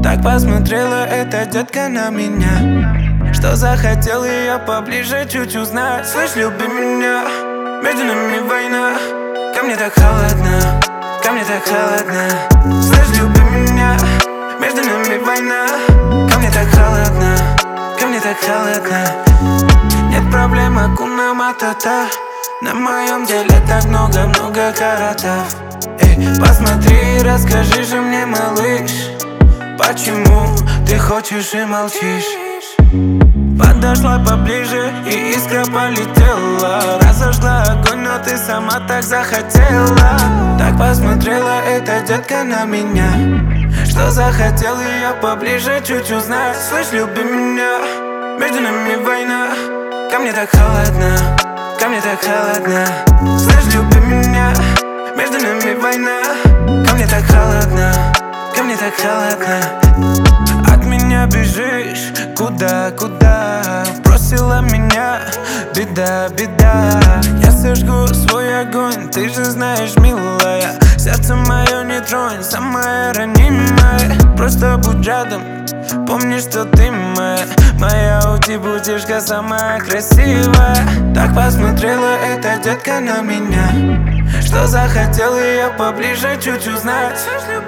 Так посмотрела эта детка на меня, что захотел ее поближе чуть узнать. Слышь, люби меня, между нами война. Ко мне так холодно, ко мне так холодно. Слышь, люби меня, между нами война. Ко мне так холодно, ко мне так холодно. Нет проблем, акуна матата. На моем деле так много каратов. Эй, посмотри, расскажи же мне, малыш, почему ты хочешь и молчишь? Подошла поближе и искра полетела. Разожгла огонь, но ты сама так захотела. Так посмотрела эта детка на меня, что захотел ее поближе чуть узнать. Слышь, люби меня, между нами война. Ко мне так холодно, ко мне так холодно. Слышь, люби меня, между нами война. Ко мне так холодно, ко мне так холодно. От меня бежишь, куда? Бросила меня, беда. Я сожгу свой огонь, ты же знаешь, милая. Сердце мое не тронь, самое ранимое. Просто будь рядом, помни, что ты моя. Моя утибутишка самая красивая. Так посмотрела эта детка на меня, что захотел ее поближе чуть узнать.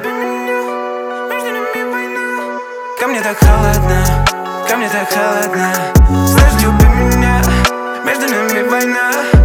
Ко мне так холодно, ко мне так холодно. Слышь, люби меня, между нами война.